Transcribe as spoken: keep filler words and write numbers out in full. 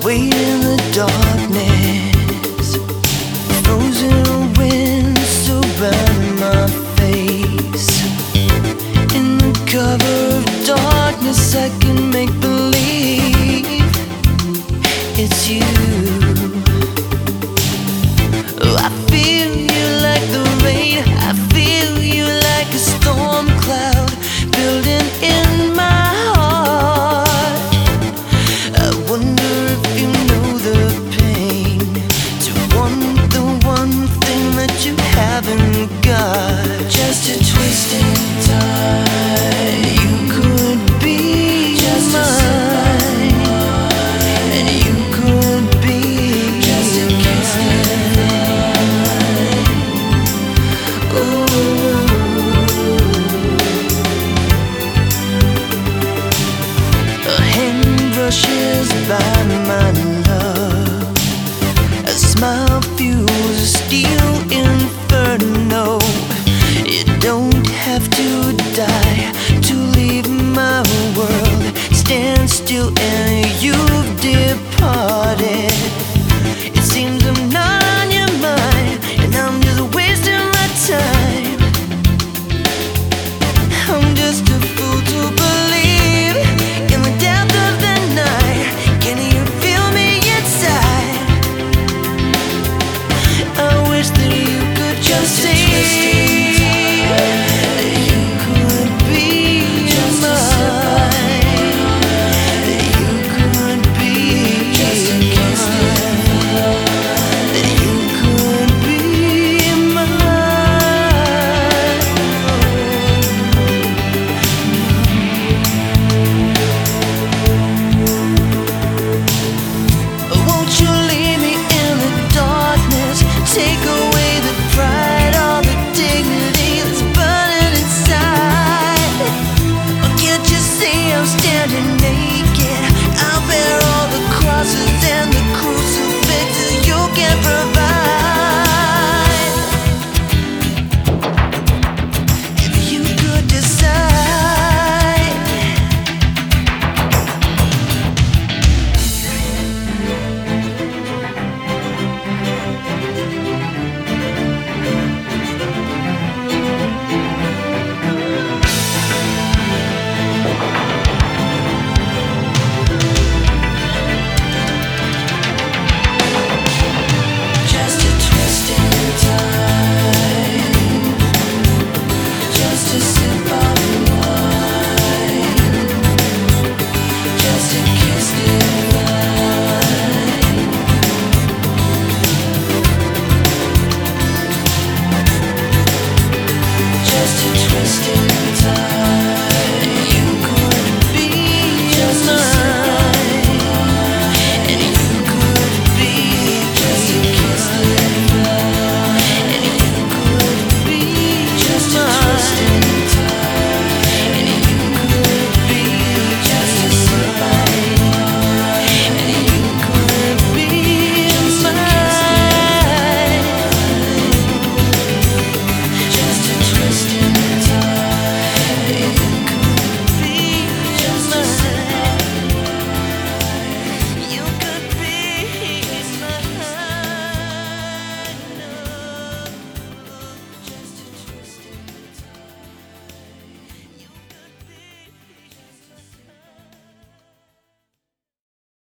wait in the darkness, frozen winds surround my face. In the cover of darkness, I can make believe it's you. Oh, I feel you like the rain, I feel you like a storm cloud building in my heart. I wonder if you know the pain to want the one thing that you haven't got. Just a twist in time, you could be just mine, and you could be just a kiss. A hand brushes by my